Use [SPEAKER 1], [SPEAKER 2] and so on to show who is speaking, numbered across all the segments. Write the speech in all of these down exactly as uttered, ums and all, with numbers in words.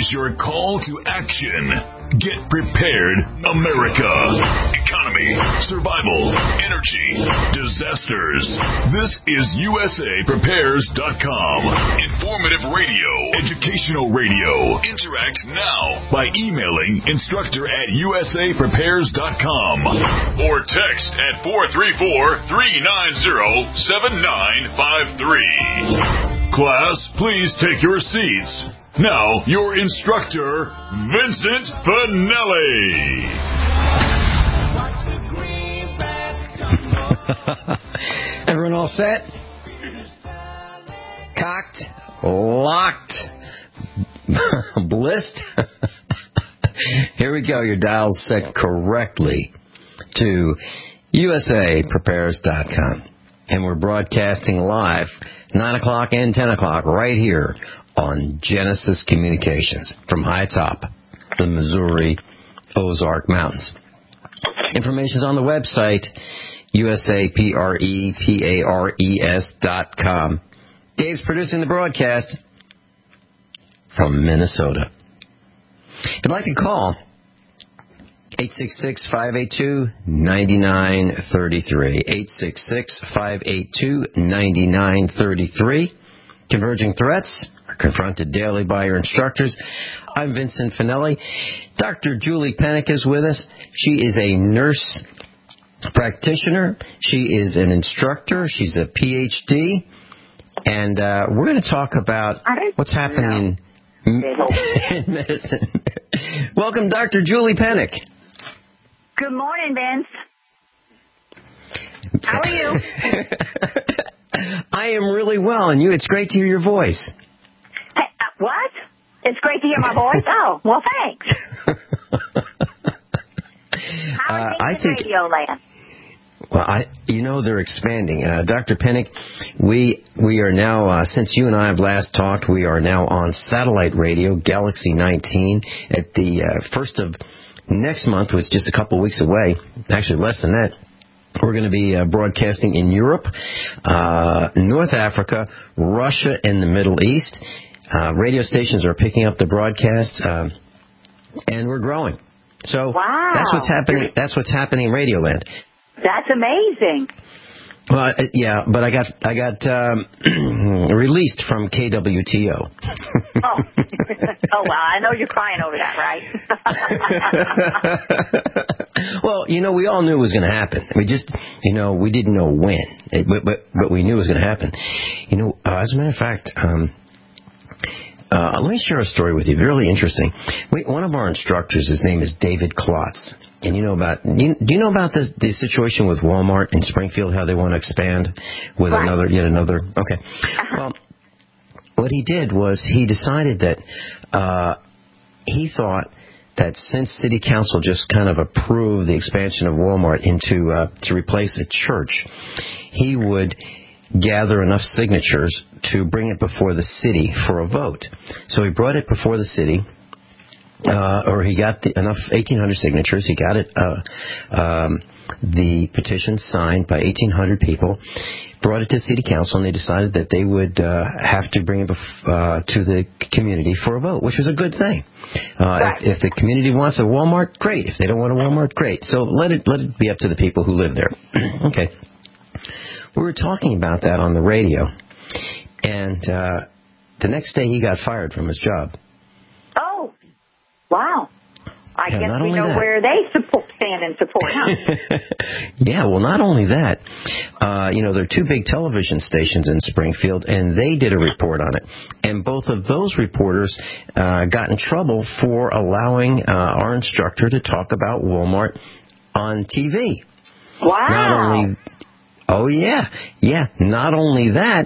[SPEAKER 1] is your call to action. Get prepared, America. Economy, survival, energy, disasters. This is U S A Prepares dot com. Informative radio, educational radio. Interact now by emailing instructor at U S A Prepares dot com or text at four three four, three nine zero, seven nine five three. Class, please take your seats. Now, your instructor, Vincent Finelli.
[SPEAKER 2] Everyone all set? Cocked? Locked? Blissed? Here we go. Your dial's set correctly to U S A Prepares dot com. And we're broadcasting live, nine o'clock and ten o'clock, right here on Genesis Communications from high atop the Missouri Ozark Mountains. Information's on the website, U S A P R E P A R E S dot com. Dave's producing the broadcast from Minnesota. If you'd like to call, eight six six, five eight two, nine nine three three. eight six six, five eight two, nine nine three three. Converging threats are confronted daily by your instructors. I'm Vincent Finelli. Doctor Julie Pennick is with us. She is a nurse practitioner. She is an instructor. She's a P H D. And uh, we're going to talk about what's happening in, in medicine. Welcome, Doctor Julie Pennick.
[SPEAKER 3] Good morning, Vince. How are you?
[SPEAKER 2] I am really well, and you? It's great to hear your voice.
[SPEAKER 3] Hey, uh, what? It's great to hear my voice? Oh, well, thanks. How are
[SPEAKER 2] uh,
[SPEAKER 3] things
[SPEAKER 2] I
[SPEAKER 3] in
[SPEAKER 2] think,
[SPEAKER 3] Radio Land?
[SPEAKER 2] Well, I, you know, they're expanding. Uh, Doctor Pennick, we we are now, uh, since you and I have last talked, we are now on satellite radio, Galaxy nineteen, at the uh, first of next month, was just a couple weeks away, actually less than that. We're going to be uh, broadcasting in Europe, uh, North Africa, Russia, and the Middle East. Uh, radio stations are picking up the broadcasts, uh, and we're growing. So
[SPEAKER 3] wow.
[SPEAKER 2] that's what's happening. That's what's happening in Radioland.
[SPEAKER 3] That's amazing.
[SPEAKER 2] Well, uh, yeah, but I got I got um, released from K W T O.
[SPEAKER 3] oh. oh, well, I know you're crying over that, right?
[SPEAKER 2] Well, you know, we all knew it was going to happen. We just, you know, we didn't know when, it, but, but but we knew it was going to happen. You know, uh, as a matter of fact, um, uh, let me share a story with you. Really interesting. We, one of our instructors, his name is David Klotz. And you know about, you, do you know about the, the situation with Walmart in Springfield, how they want to expand with
[SPEAKER 3] right.
[SPEAKER 2] another, yet another? Okay. Uh-huh. Well, what he did was he decided that uh, he thought that since City Council just kind of approved the expansion of Walmart into uh, to replace a church, he would gather enough signatures to bring it before the city for a vote. So he brought it before the city. Uh, or he got the, enough eighteen hundred signatures. He got it, uh, um, the petition signed by eighteen hundred people, brought it to City Council, and they decided that they would uh, have to bring it bef- uh, to the community for a vote, which was a good thing. Uh, right. if, if the community wants a Walmart, great. If they don't want a Walmart, great. So let it let it be up to the people who live there. Okay. We were talking about that on the radio, and uh, the next day he got fired from his job.
[SPEAKER 3] Oh. Wow. I
[SPEAKER 2] yeah,
[SPEAKER 3] guess we know
[SPEAKER 2] that.
[SPEAKER 3] where they support, stand in support, huh?
[SPEAKER 2] Yeah, well, not only that. Uh, you know, there are two big television stations in Springfield, and they did a report on it. And both of those reporters uh, got in trouble for allowing uh, our instructor to talk about Walmart on T V.
[SPEAKER 3] Wow.
[SPEAKER 2] Not only, oh, yeah. Yeah, not only that,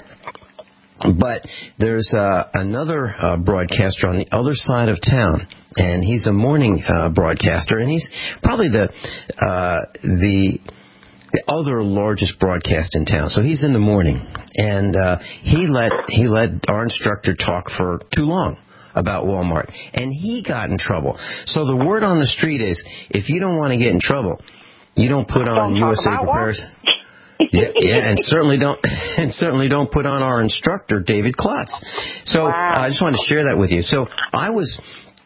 [SPEAKER 2] but there's uh, another uh, broadcaster on the other side of town. And he's a morning uh, broadcaster, and he's probably the uh, the the other largest broadcast in town. So he's in the morning, and uh, he let he let our instructor talk for too long about Walmart, and he got in trouble. So the word on the street is, if you don't want to get in trouble, you don't put on
[SPEAKER 3] don't
[SPEAKER 2] U S A Prepares. Yeah, yeah, and certainly don't, and certainly don't put on our instructor, David Klotz. So
[SPEAKER 3] wow.
[SPEAKER 2] uh, I just wanted to share that with you. So I was.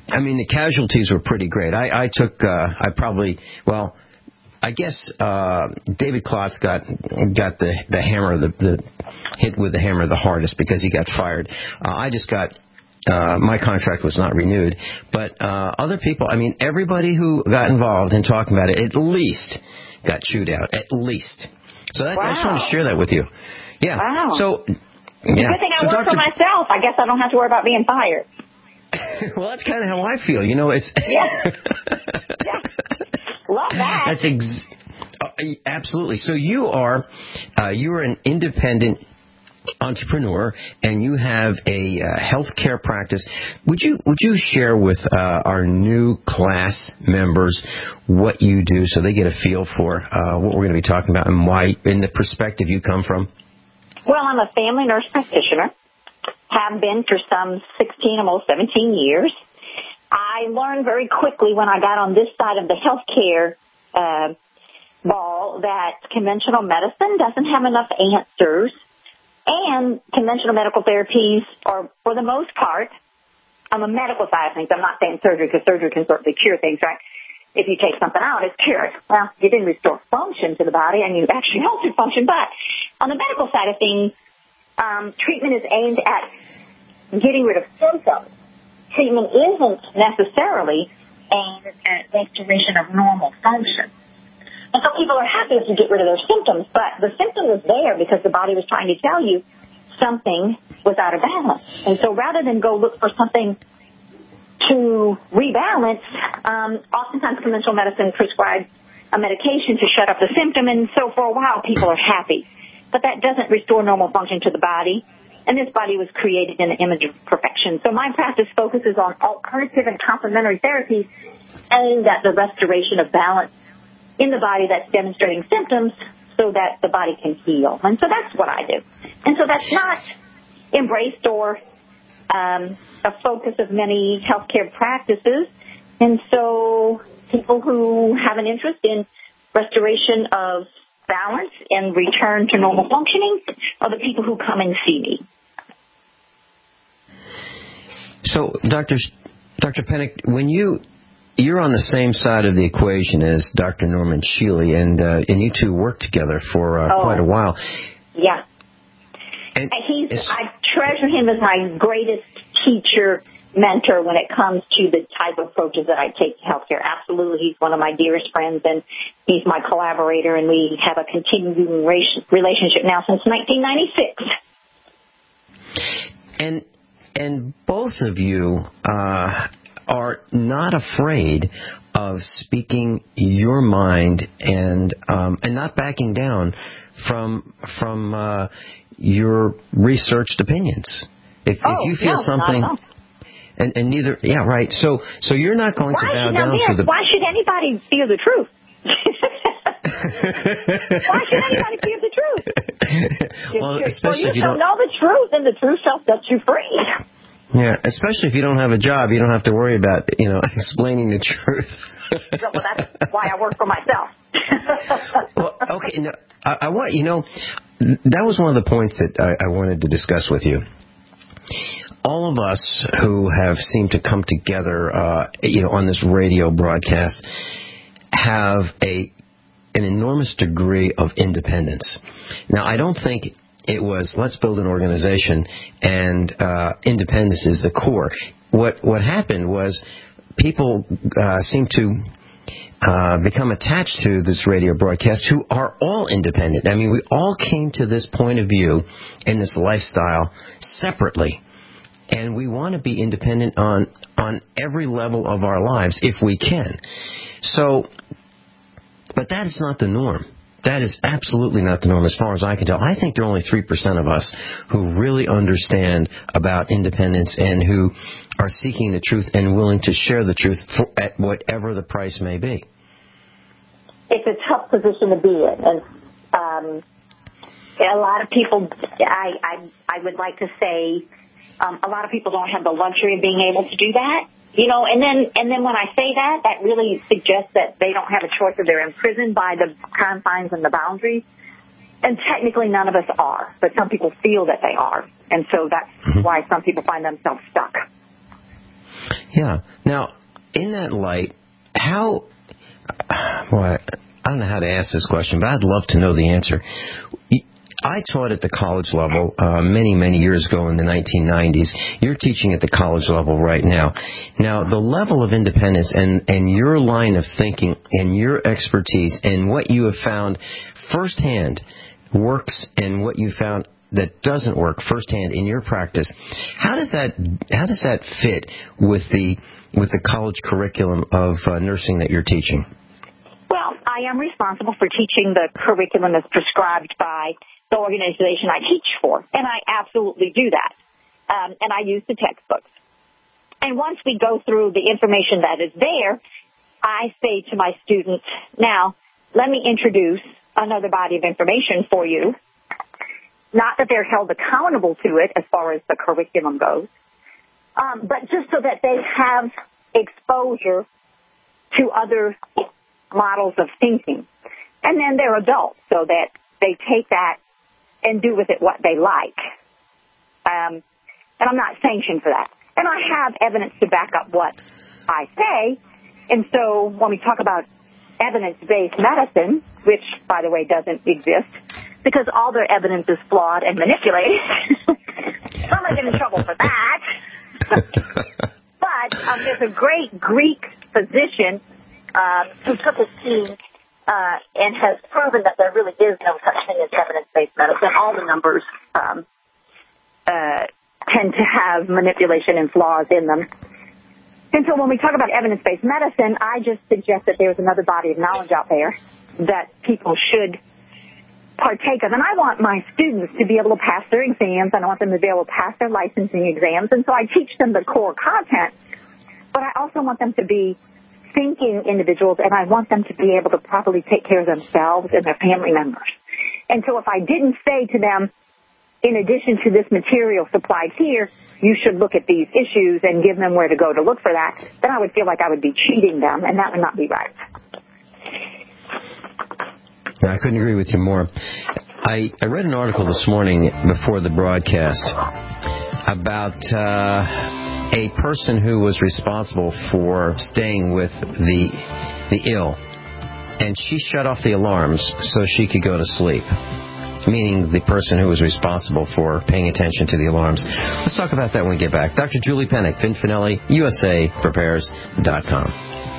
[SPEAKER 2] I mean, the casualties were pretty great. I, I took, uh, I probably, well, I guess uh, David Klotz got got the the hammer, the, the hit with the hammer the hardest because he got fired. Uh, I just got. Uh, my contract was not renewed, but uh, other people, I mean, everybody who got involved in talking about it at least got chewed out, at least. So that,
[SPEAKER 3] wow.
[SPEAKER 2] I just want to share that with you. Yeah.
[SPEAKER 3] Wow.
[SPEAKER 2] So, yeah.
[SPEAKER 3] Good thing I
[SPEAKER 2] so
[SPEAKER 3] work
[SPEAKER 2] Doctor
[SPEAKER 3] for myself. I guess I don't have to worry about being fired.
[SPEAKER 2] Well, that's kind of how I feel. You know, it's...
[SPEAKER 3] Yeah. Yeah. Love that.
[SPEAKER 2] That's ex- uh, absolutely. So you are, uh, you are an independent entrepreneur, and you have a uh, healthcare practice. Would you would you share with uh, our new class members what you do, so they get a feel for uh, what we're going to be talking about and why, in the perspective you come from?
[SPEAKER 3] Well, I'm a family nurse practitioner. Have been for some sixteen, almost seventeen years. I learned very quickly when I got on this side of the healthcare uh, ball that conventional medicine doesn't have enough answers. And conventional medical therapies are, for the most part, on the medical side of things, I'm not saying surgery, because surgery can certainly cure things, right? If you take something out, it's cured. Well, you didn't restore function to the body, and you actually altered function. But on the medical side of things, um, treatment is aimed at getting rid of symptoms. Treatment isn't necessarily aimed at restoration of normal function. And so people are happy if you get rid of their symptoms, but the symptom was there because the body was trying to tell you something was out of balance. And so rather than go look for something to rebalance, um, oftentimes conventional medicine prescribes a medication to shut up the symptom, and so for a while people are happy. But that doesn't restore normal function to the body, and this body was created in the image of perfection. So my practice focuses on alternative and complementary therapies aimed at the restoration of balance in the body that's demonstrating symptoms so that the body can heal. And so that's what I do. And so that's not embraced or um, a focus of many healthcare practices. And so people who have an interest in restoration of balance and return to normal functioning are the people who come and see me.
[SPEAKER 2] So, Doctor Doctor Pennick, when you... You're on the same side of the equation as Doctor Norman Shealy, and uh, and you two worked together for uh,
[SPEAKER 3] oh,
[SPEAKER 2] quite a while.
[SPEAKER 3] Yeah.
[SPEAKER 2] And
[SPEAKER 3] He's, I treasure him as my greatest teacher, mentor when it comes to the type of approaches that I take to healthcare. Absolutely, he's one of my dearest friends, and he's my collaborator, and we have a continuing relationship now since nineteen ninety-six.
[SPEAKER 2] And and both of you uh, are not afraid of speaking your mind and um, and not backing down from from uh, your researched opinions. If,
[SPEAKER 3] oh,
[SPEAKER 2] if you feel
[SPEAKER 3] no,
[SPEAKER 2] something,
[SPEAKER 3] not at all.
[SPEAKER 2] and and neither, yeah, right. So so you're not going
[SPEAKER 3] why
[SPEAKER 2] to bow
[SPEAKER 3] should,
[SPEAKER 2] down
[SPEAKER 3] now,
[SPEAKER 2] to the.
[SPEAKER 3] Why should anybody fear the truth? Why should anybody fear the truth?
[SPEAKER 2] Well,
[SPEAKER 3] For
[SPEAKER 2] especially
[SPEAKER 3] you
[SPEAKER 2] if you
[SPEAKER 3] shall
[SPEAKER 2] don't
[SPEAKER 3] know the truth, and the truth shall set you free.
[SPEAKER 2] Yeah, especially if you don't have a job, you don't have to worry about, you know, explaining the truth.
[SPEAKER 3] Well, that's why I work for myself.
[SPEAKER 2] Well, okay, no, I, I want, you know, that was one of the points that I, I wanted to discuss with you. All of us who have seemed to come together, uh, you know, on this radio broadcast have a an enormous degree of independence. Now, I don't think it was, let's build an organization, and uh, independence is the core. What what happened was people uh, seemed to uh, become attached to this radio broadcast who are all independent. I mean, we all came to this point of view in this lifestyle separately, and we want to be independent on on every level of our lives if we can. So, but that is not the norm. That is absolutely not the norm as far as I can tell. I think there are only three percent of us who really understand about independence and who are seeking the truth and willing to share the truth for, at whatever the price may be.
[SPEAKER 3] It's a tough position to be in. And um, a lot of people, I, I, I would like to say, um, a lot of people don't have the luxury of being able to do that. You know, and then and then when I say that, that really suggests that they don't have a choice, or they're imprisoned by the confines and the boundaries. And technically none of us are, but some people feel that they are. And so that's why some people find themselves stuck.
[SPEAKER 2] Yeah. Now, in that light, how, well, I don't know how to ask this question, but I'd love to know the answer. I taught at the college level uh, many, many years ago in the nineteen nineties. You're teaching at the college level right now. Now, the level of independence and, and your line of thinking and your expertise and what you have found firsthand works and what you found that doesn't work firsthand in your practice, how does that how does that fit with the with the college curriculum of uh, nursing that you're teaching?
[SPEAKER 3] Well, I am responsible for teaching the curriculum as prescribed by the organization I teach for, and I absolutely do that. Um, and I use the textbooks. And once we go through the information that is there, I say to my students, now, let me introduce another body of information for you. Not that they're held accountable to it as far as the curriculum goes, um, but just so that they have exposure to other models of thinking. And then they're adults, so that they take that and do with it what they like. Um, and I'm not sanctioned for that. And I have evidence to back up what I say. And so when we talk about evidence-based medicine, which, by the way, doesn't exist, because all their evidence is flawed and manipulated. I'm not getting in trouble for that. But um, there's a great Greek physician uh, who took his team uh, and has proven that there really is no such thing as evidence-based medicine. All the numbers um, uh, tend to have manipulation and flaws in them. And so when we talk about evidence-based medicine, I just suggest that there's another body of knowledge out there that people should partake of. And I want my students to be able to pass their exams, and I want them to be able to pass their licensing exams. And so I teach them the core content, but I also want them to be thinking individuals, and I want them to be able to properly take care of themselves and their family members. And so if I didn't say to them, in addition to this material supplied here, you should look at these issues and give them where to go to look for that, then I would feel like I would be cheating them, and that would not be right.
[SPEAKER 2] I couldn't agree with you more. I, I read an article this morning before the broadcast about uh, a person who was responsible for staying with the the ill, and she shut off the alarms so she could go to sleep, meaning the person who was responsible for paying attention to the alarms. Let's talk about that when we get back. Doctor Julie Pennick, Vin Finelli, U S A Prepares dot com.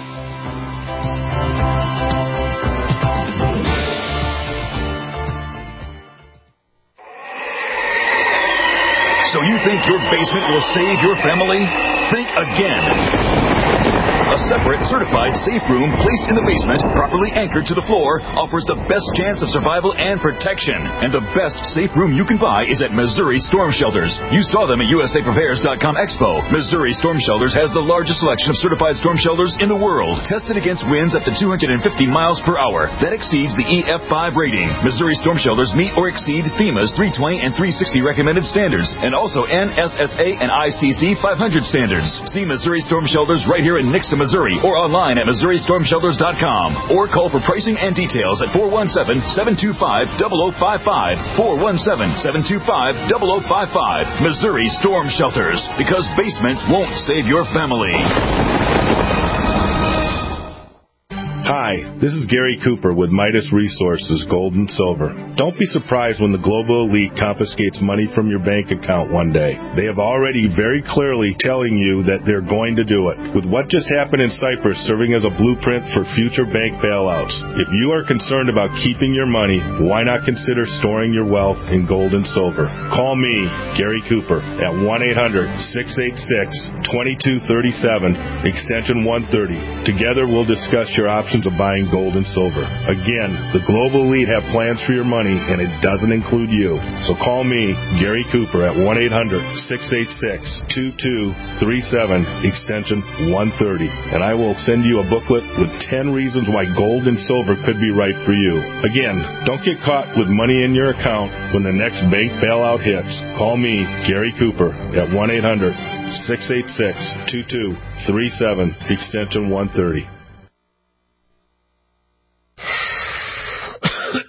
[SPEAKER 1] So you think your basement will save your family? Think again. A separate, certified safe room placed in the basement, properly anchored to the floor, offers the best chance of survival and protection. And the best safe room you can buy is at Missouri Storm Shelters. You saw them at U S A Prepares dot com Expo. Missouri Storm Shelters has the largest selection of certified storm shelters in the world, tested against winds up to two hundred fifty miles per hour. That exceeds the E F five rating. Missouri Storm Shelters meet or exceed FEMA's three twenty and three sixty recommended standards, and also N S S A and I C C five hundred standards. See Missouri Storm Shelters right here in Nixa, Missouri, or online at Missouri Storm Shelters dot com, or call for pricing and details at four one seven, seven two five, zero zero five five, four one seven, seven two five, zero zero five five. Missouri Storm Shelters, because basements won't save your family.
[SPEAKER 4] Hi, this is Gary Cooper with Midas Resources, Gold and Silver. Don't be surprised when the global elite confiscates money from your bank account one day. They have already very clearly telling you that they're going to do it. With what just happened in Cyprus serving as a blueprint for future bank bailouts, if you are concerned about keeping your money, why not consider storing your wealth in gold and silver? Call me, Gary Cooper, at one eight hundred, six eight six, two two three seven, extension one thirty. Together we'll discuss your options of buying gold and silver. Again, the global elite have plans for your money, and it doesn't include you. So call me, Gary Cooper, at one eight hundred, six eight six, two two three seven, extension one thirty, and I will send you a booklet with ten reasons why gold and silver could be right for you. Again, don't get caught with money in your account when the next bank bailout hits. Call me, Gary Cooper, at one eight hundred, six eight six, two two three seven, extension one thirty.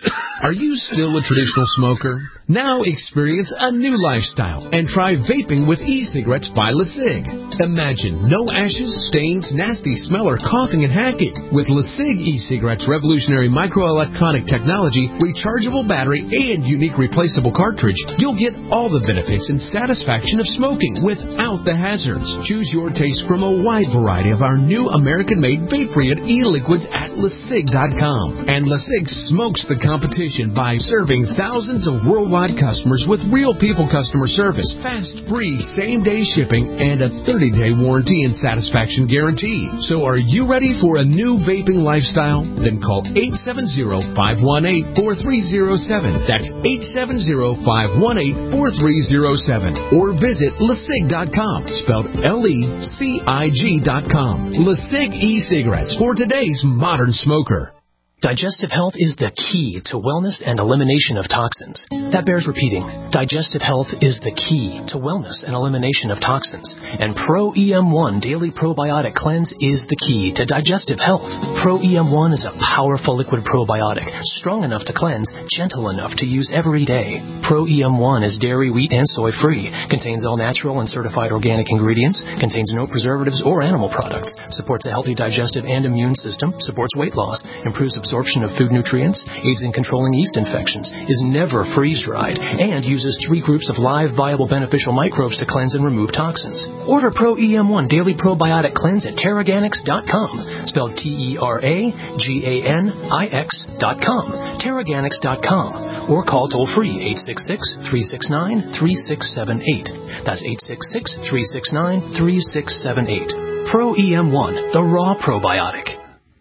[SPEAKER 5] Are you still a traditional smoker? Now experience a new lifestyle and try vaping with e-cigarettes by LeSig. Imagine no ashes, stains, nasty smell, or coughing and hacking. With LeSig e-cigarettes' revolutionary microelectronic technology, rechargeable battery, and unique replaceable cartridge, you'll get all the benefits and satisfaction of smoking without the hazards. Choose your taste from a wide variety of our new American-made vape-free e-liquids at LeSig dot com. And LeSig smokes the competition by serving thousands of worldwide customers with real people customer service, fast, free, same-day shipping, and a thirty-day warranty and satisfaction guarantee. So are you ready for a new vaping lifestyle? Then call eight seven zero, five one eight, four three zero seven. That's eight seven zero, five one eight, four three zero seven. Or visit LeSig dot com, spelled L E C I G dot com. LeSig e-cigarettes for today's modern smoker.
[SPEAKER 6] Digestive health is the key to wellness and elimination of toxins. That bears repeating. Digestive health is the key to wellness and elimination of toxins. And Pro E M one Daily Probiotic Cleanse is the key to digestive health. Pro E M one is a powerful liquid probiotic, strong enough to cleanse, gentle enough to use every day. Pro E M one is dairy, wheat, and soy-free, contains all natural and certified organic ingredients, contains no preservatives or animal products, supports a healthy digestive and immune system, supports weight loss, improves absorption absorption of food nutrients, aids in controlling yeast infections, is never freeze-dried, and uses three groups of live, viable, beneficial microbes to cleanse and remove toxins. Order Pro E M one Daily Probiotic Cleanse at Terraganix dot com, spelled T E R A G A N I X dot com, Terraganix dot com, or call toll-free eight six six, three six nine, three six seven eight. That's eight six six, three six nine, three six seven eight. Pro E M one, the raw probiotic.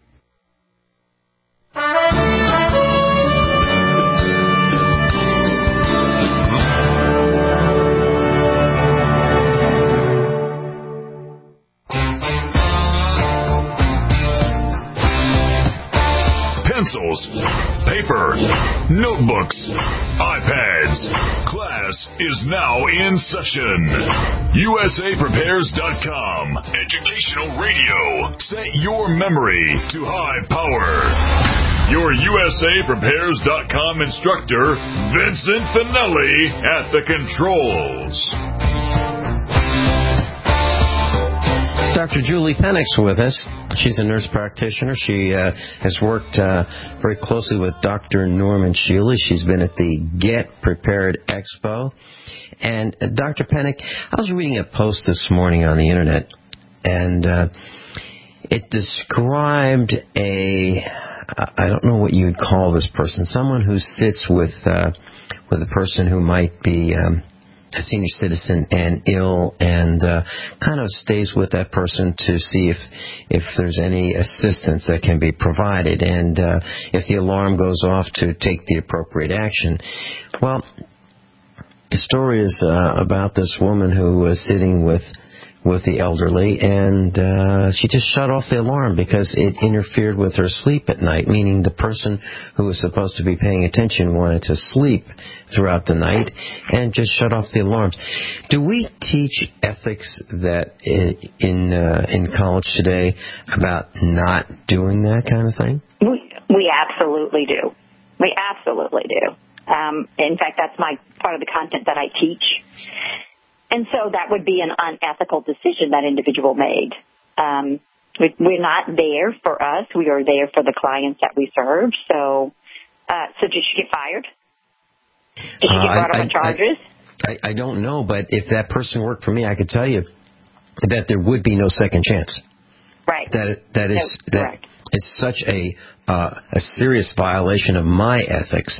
[SPEAKER 1] Pencils, paper, notebooks, iPads. Class is now in session. U S A Prepares dot com. Educational radio. Set your memory to high power. Your U S A Prepares dot com instructor, Vincent Finelli, at the controls.
[SPEAKER 2] Doctor Julie Pennick's with us. She's a nurse practitioner. She uh, has worked uh, very closely with Doctor Norman Shealy. She's been at the Get Prepared Expo. And uh, Doctor Pennick, I was reading a post this morning on the Internet, and uh, it described a, I don't know what you would call this person, someone who sits with, uh, with a person who might be Um, a senior citizen and ill, and uh, kind of stays with that person to see if if there's any assistance that can be provided, and uh, if the alarm goes off, to take the appropriate action. Well, the story is uh, about this woman who was sitting with with the elderly, and uh, she just shut off the alarm because it interfered with her sleep at night, meaning the person who was supposed to be paying attention wanted to sleep throughout the night and just shut off the alarms. Do we teach ethics that in in, uh, in college today about not doing that kind of thing?
[SPEAKER 3] We, we absolutely do. We absolutely do. Um, in fact, that's my part of the content that I teach. And so that would be an unethical decision that individual made. Um, we, we're not there for us. We are there for the clients that we serve. So, uh, so did she get fired? Did she get brought
[SPEAKER 2] uh,
[SPEAKER 3] up on charges?
[SPEAKER 2] I, I, I don't know, but if that person worked for me, I could tell you that there would be no second chance.
[SPEAKER 3] Right.
[SPEAKER 2] That that is
[SPEAKER 3] no,
[SPEAKER 2] that is such a uh, a serious violation of my ethics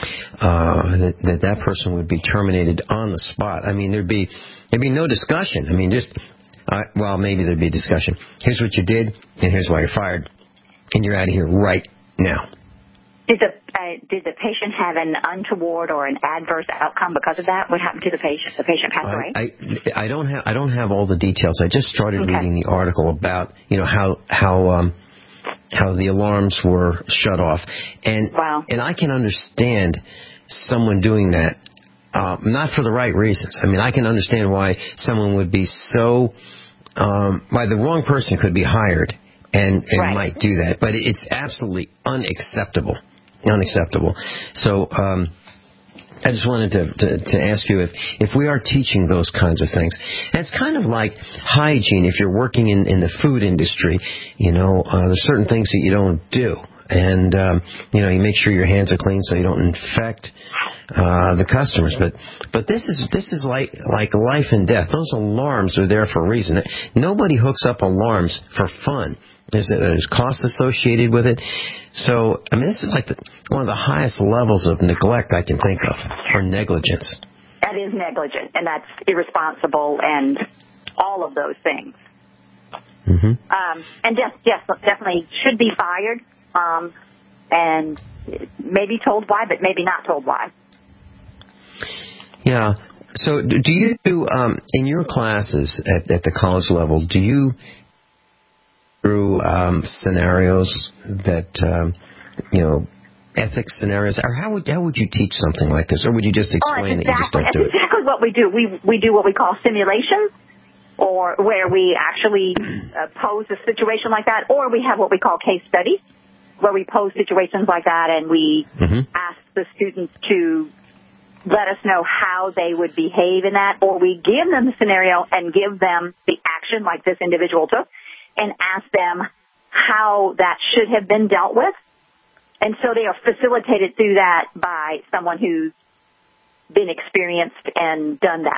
[SPEAKER 2] uh, that, that that person would be terminated on the spot. I mean, there'd be there'd be no discussion. I mean, just uh, well, maybe there'd be discussion. Here's what you did, and here's why you're fired, and you're out of here right now.
[SPEAKER 3] Did the uh, did the patient have an untoward or an adverse outcome because of that? What happened to the patient? The patient passed away?
[SPEAKER 2] I, I don't have I don't have all the details. I just started
[SPEAKER 3] okay.
[SPEAKER 2] reading the article about you know how how um, how the alarms were shut off, and
[SPEAKER 3] wow.
[SPEAKER 2] and I can understand someone doing that, uh, not for the right reasons. I mean, I can understand why someone would be so um, why the wrong person could be hired and, and
[SPEAKER 3] right.
[SPEAKER 2] might do that, but it's absolutely unacceptable unacceptable. So um, I just wanted to, to, to ask you if, if we are teaching those kinds of things. And it's kind of like hygiene. If you're working in, in the food industry, you know, uh, there's certain things that you don't do. And, um, you know, you make sure your hands are clean so you don't infect uh, the customers. But but this is this is like like life and death. Those alarms are there for a reason. Nobody hooks up alarms for fun. There's, there's cost associated with it. So, I mean, this is like the, one of the highest levels of neglect I can think of, or negligence.
[SPEAKER 3] That is negligent, and that's irresponsible, and all of those things.
[SPEAKER 2] Mm-hmm.
[SPEAKER 3] Um, and yes, yes, definitely should be fired. Um, and maybe told why, but maybe not told why.
[SPEAKER 2] Yeah. So do you do, um, in your classes at, at the college level, do you through um, scenarios that, um, you know, ethics scenarios, or how would how would you teach something like this? Or would you just explain
[SPEAKER 3] oh, exactly,
[SPEAKER 2] that you just don't do
[SPEAKER 3] it? That's exactly what we do. We, we do what we call simulations, or where we actually uh, pose a situation like that, or we have what we call case studies, where we pose situations like that and we mm-hmm. ask the students to let us know how they would behave in that, or we give them the scenario and give them the action like this individual took and ask them how that should have been dealt with. And so they are facilitated through that by someone who's been experienced and done that.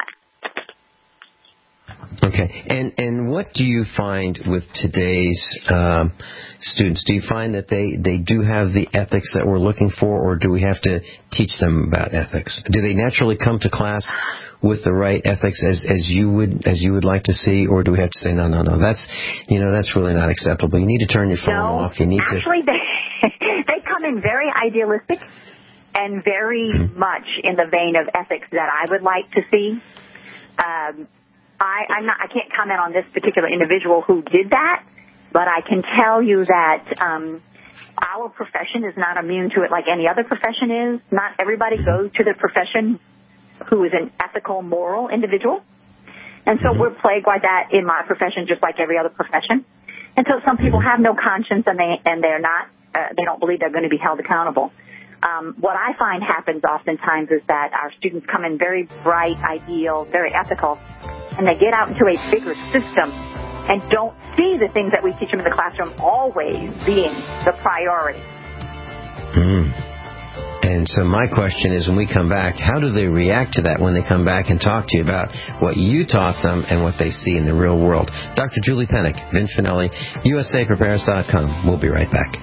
[SPEAKER 2] Okay, and and what do you find with today's um, students? Do you find that they, they do have the ethics that we're looking for, or do we have to teach them about ethics? Do they naturally come to class with the right ethics as, as you would as you would like to see, or do we have to say no, no, no? That's you know that's really not acceptable. You need to turn your phone
[SPEAKER 3] no,
[SPEAKER 2] off. You need
[SPEAKER 3] actually,
[SPEAKER 2] to.
[SPEAKER 3] They, they come in very idealistic and very mm-hmm. much in the vein of ethics that I would like to see. Um, I, I'm not, I can't comment on this particular individual who did that, but I can tell you that um, our profession is not immune to it like any other profession is. Not everybody goes to the profession who is an ethical, moral individual. And so we're plagued by that in my profession just like every other profession. And so some people have no conscience and, they, and they're not, uh, they don't believe they're going to be held accountable. Um, what I find happens oftentimes is that our students come in very bright, ideal, very ethical, and they get out into a bigger system and don't see the things that we teach them in the classroom always being the priority.
[SPEAKER 2] Mm. And so my question is, when we come back, how do they react to that when they come back and talk to you about what you taught them and what they see in the real world? Doctor Julie Pennick, Vin Finelli, U S A Prepares dot com. We'll be right back.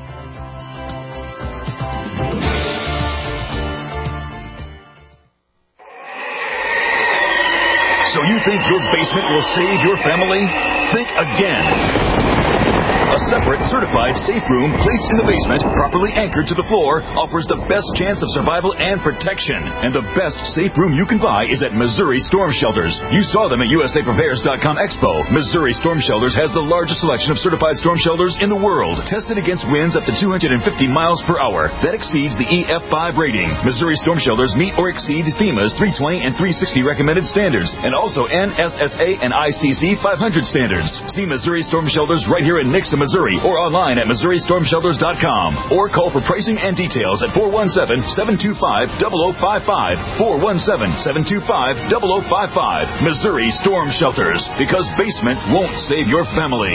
[SPEAKER 1] So you think your basement will save your family? Think again. A separate, certified safe room placed in the basement, properly anchored to the floor, offers the best chance of survival and protection. And the best safe room you can buy is at Missouri Storm Shelters. You saw them at U S A Prepares dot com Expo. Missouri Storm Shelters has the largest selection of certified storm shelters in the world, tested against winds up to two hundred fifty miles per hour. That exceeds the E F five rating. Missouri Storm Shelters meet or exceed FEMA's three twenty and three sixty recommended standards, and also N S S A and I C C five hundred standards. See Missouri Storm Shelters right here in Nixa, Missouri, or online at Missouri Storm Shelters dot com, or call for pricing and details at four one seven, seven two five, zero zero five five, four one seven, seven two five, zero zero five five. Missouri Storm Shelters, because basements won't save your family.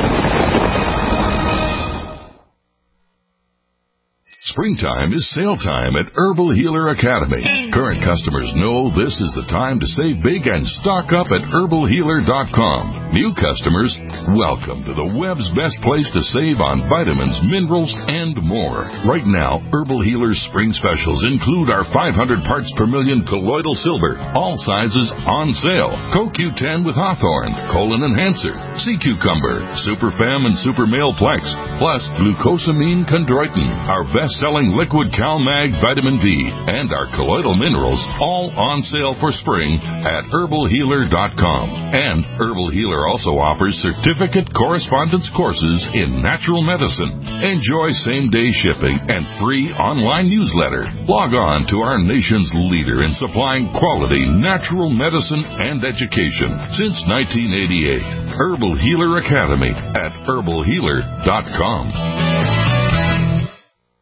[SPEAKER 7] Springtime is sale time at Herbal Healer Academy. Current customers know this is the time to save big and stock up at herbal healer dot com. New customers, welcome to the web's best place to save on vitamins, minerals, and more. Right now, Herbal Healer's spring specials include our five hundred parts per million colloidal silver, all sizes on sale, Co Q ten with Hawthorne, Colon Enhancer, Sea Cucumber, Super Fem and Super Male Plex, plus Glucosamine Chondroitin, our best-selling liquid CalMag Vitamin V, and our colloidal minerals, all on sale for spring at herbal healer dot com. And Herbal Healer also offers certificate correspondence courses in natural medicine. Enjoy same-day shipping and free online newsletter. Log on to our nation's leader in supplying quality natural medicine and education since nineteen eighty-eight. Herbal Healer Academy at herbal healer dot com.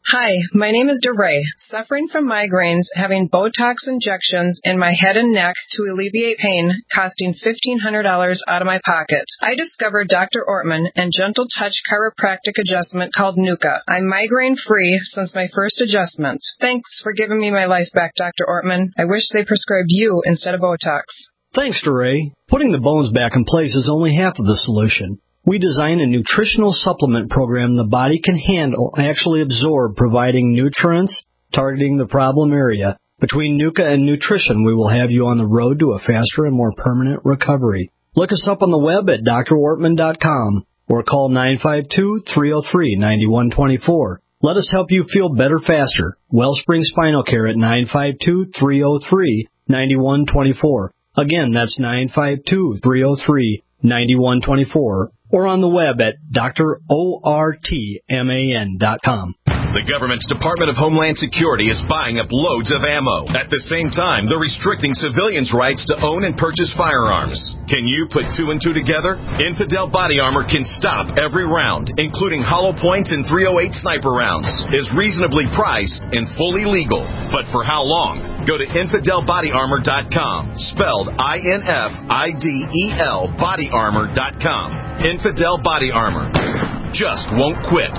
[SPEAKER 8] Hi, my name is DeRay, suffering from migraines, having Botox injections in my head and neck to alleviate pain, costing fifteen hundred dollars out of my pocket. I discovered Doctor Ortman and Gentle Touch chiropractic adjustment called Nuka. I'm migraine-free since my first adjustment. Thanks for giving me my life back, Doctor Ortman. I wish they prescribed you instead of Botox.
[SPEAKER 9] Thanks, DeRay. Putting the bones back in place is only half of the solution. We design a nutritional supplement program the body can handle, actually absorb, providing nutrients, targeting the problem area. Between Nuka and nutrition, we will have you on the road to a faster and more permanent recovery. Look us up on the web at D R ortman dot com or call nine five two, three oh three, nine one two four. Let us help you feel better faster. Wellspring Spinal Care at nine five two, three oh three, nine one two four. Again, that's nine five two, three oh three, nine one two four. Or on the web at D R ortman dot com.
[SPEAKER 10] The government's Department of Homeland Security is buying up loads of ammo. At the same time, they're restricting civilians' rights to own and purchase firearms. Can you put two and two together? Infidel Body Armor can stop every round, including hollow points and three oh eight sniper rounds, is reasonably priced and fully legal. But for how long? Go to infidel body armor dot com, spelled I N F I D E L body armor dot com. Infidel Body Armor. Just won't quit.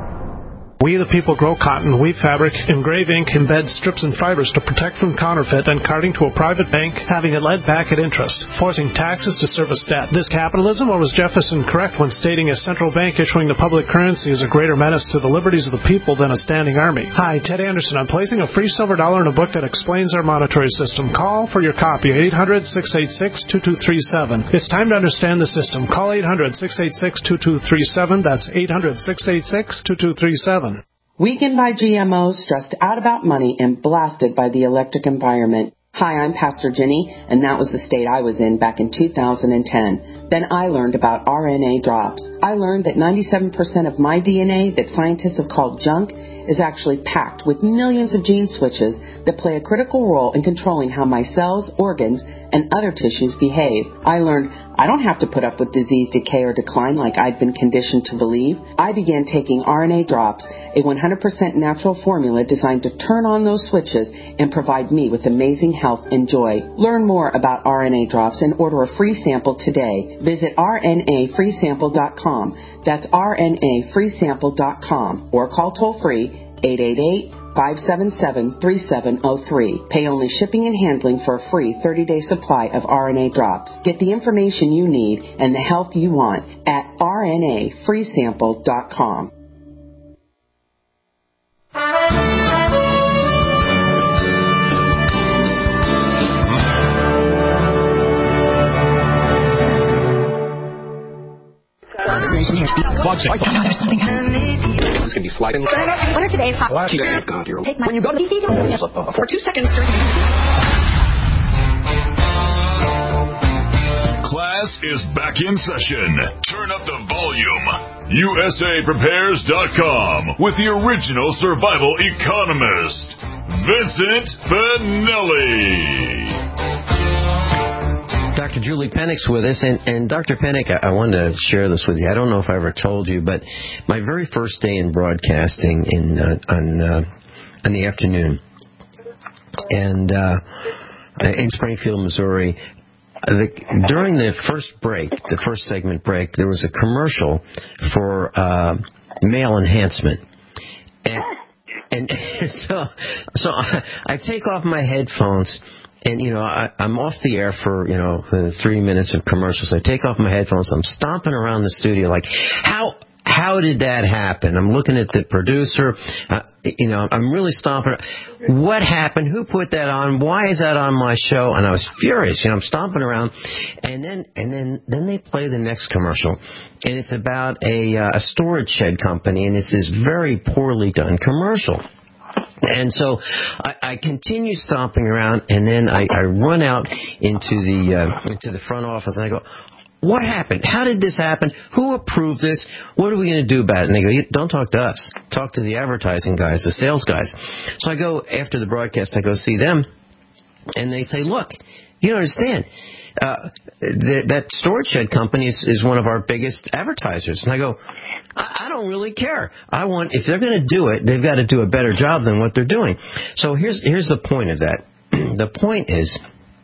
[SPEAKER 11] We the people grow cotton, weave fabric, engrave ink, embed strips and fibers to protect from counterfeit and carting to a private bank, having it led back at interest, forcing taxes to service debt. This capitalism, or was Jefferson correct when stating a central bank issuing the public currency is a greater menace to the liberties of the people than a standing army? Hi, Ted Anderson. I'm placing a free silver dollar in a book that explains our monetary system. Call for your copy at eight hundred, six eight six, two two three seven. It's time to understand the system. Call eight hundred, six eight six, two two three seven. That's eight hundred, six eight six, two two three seven.
[SPEAKER 12] Weakened by G M Os, stressed out about money, and blasted by the electric environment. Hi, I'm Pastor Jenny, and that was the state I was in back in two thousand ten. Then I learned about R N A drops. I learned that ninety-seven percent of my D N A that scientists have called junk is actually packed with millions of gene switches that play a critical role in controlling how my cells, organs, and other tissues behave. I learned I don't have to put up with disease, decay, or decline like I'd been conditioned to believe. I began taking R N A drops, a one hundred percent natural formula designed to turn on those switches and provide me with amazing health and joy. Learn more about R N A drops and order a free sample today. Visit R N A free sample dot com. That's R N A free sample dot com or call toll-free eight eight eight, five seven seven, three seven zero three. Pay only shipping and handling for a free thirty-day supply of R N A drops. Get the information you need and the health you want at R N A free sample dot com.
[SPEAKER 13] Watch it. I know there's something happening. This could be sliding. What are today's hot? Take my when you go to the for two seconds.
[SPEAKER 1] Class is back in session. Turn up the volume. U S A Prepares dot com with the original survival economist, Vincent Finelli.
[SPEAKER 2] Doctor Julie Pennick's with us, and, and Doctor Pennick, I, I wanted to share this with you. I don't know if I ever told you, but my very first day in broadcasting in uh, on uh, in the afternoon, and uh, in Springfield, Missouri, the, during the first break, the first segment break, there was a commercial for uh, male enhancement, and and so so I, I take off my headphones. And, you know, I, I'm off the air for, you know, uh, three minutes of commercials. I take off my headphones. I'm stomping around the studio like, how how did that happen? I'm looking at the producer. Uh, you know, I'm really stomping. What happened? Who put that on? Why is that on my show? And I was furious. You know, I'm stomping around. And then and then, then they play the next commercial. And it's about a, uh, a storage shed company. And it's this very poorly done commercial. And so I, I continue stomping around, and then I, I run out into the uh, into the front office, and I go, what happened? How did this happen? Who approved this? What are we going to do about it? And they go, don't talk to us. Talk to the advertising guys, the sales guys. So I go, after the broadcast, I go see them, and they say, look, you don't understand. Uh, th- that storage shed company is, is one of our biggest advertisers. And I go, I, I don't really care. I want, if they're going to do it, they've got to do a better job than what they're doing. So here's here's the point of that. The point is,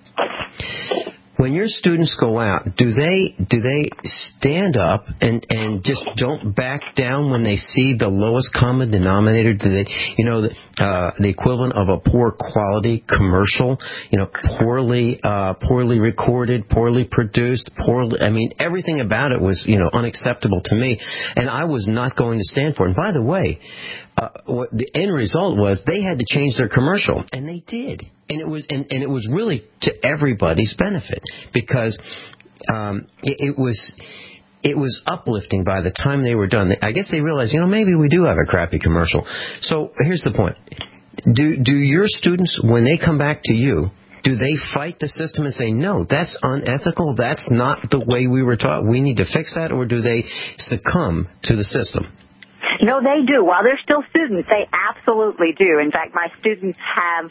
[SPEAKER 2] when your students go out, do they do they stand up and, and just don't back down when they see the lowest common denominator? Do they, you know, the, uh, the equivalent of a poor quality commercial, you know, poorly uh, poorly recorded, poorly produced, poorly. I mean, everything about it was, you know, unacceptable to me, and I was not going to stand for it. And by the way, uh, what the end result was they had to change their commercial, and they did. And it was, and, and it was really to everybody's benefit because um, it, it was, it was uplifting by the time they were done. I guess they realized, you know, maybe we do have a crappy commercial. So here's the point: do do your students, when they come back to you, do they fight the system and say, no, that's unethical, that's not the way we were taught, we need to fix that, or do they succumb to the system?
[SPEAKER 3] No, they do. While they're still students, they absolutely do. In fact, my students have